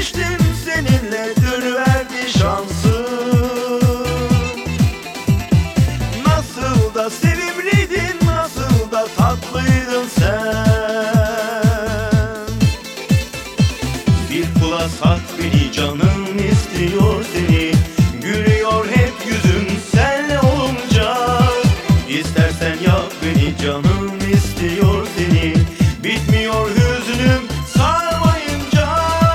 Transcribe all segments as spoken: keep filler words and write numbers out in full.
beklemiştim seninle, dün verdi şansı. Nasıl da sevimliydin, nasıl da tatlıydın sen. Bir kula sat beni, canım istiyor seni. Gülüyor hep yüzüm senle olunca. İstersen yak beni, canım istiyor seni. Bitmiyor hüznüm sarmayınca.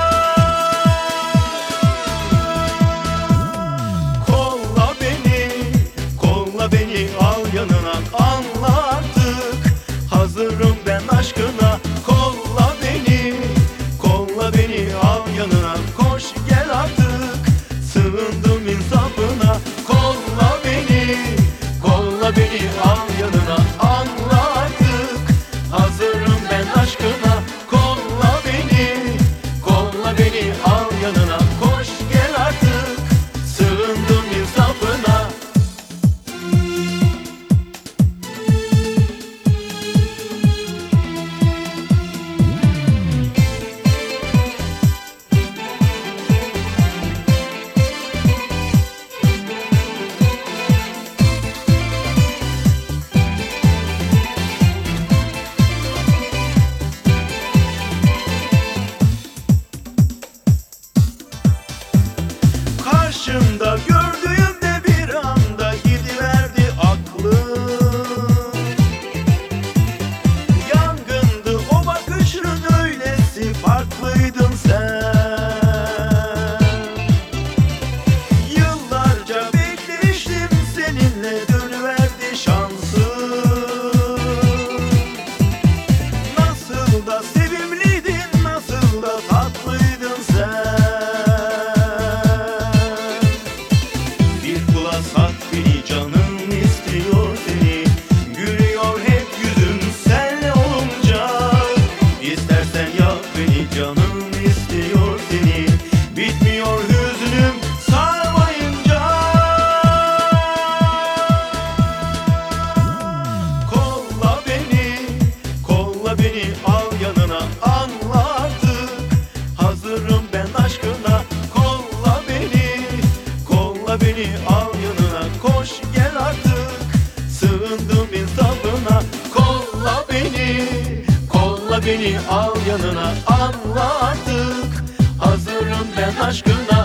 Kolla beni, kolla beni, al yanına, anla artık. Hazırım ben aşkına. Kolla beni, kolla beni, al yanına, koş gel artık. Sığındım insafına. Kolla beni, kolla beni, al yanına, anla artık. Hazırım ben aşkına. Kolla beni, kolla beni, al yanına, koş gel artık. Sığındım insafına. Karşımda gördüğümde bir anda gidiverdi aklım. Yangındı o bakışın, öylesi farklıydın sen. Yıllarca beklemiştim seninle, dönüverdi şansım. Nasıl da sevimliydin, nasıl da tatlıydın sen. Sat beni, canım istiyor seni. Gülüyor hep yüzüm senle olunca. İstersen yak beni, canım istiyor seni. Bitmiyor hüznüm sarmayınca. Kolla beni, kolla beni, al yanına, anla artık. Hazırım ben aşkına. Kolla beni, kolla beni, al yanına, koş gel artık. Sığındım insafına. Kolla beni, kolla beni, al yanına, anla artık. Hazırım ben aşkına.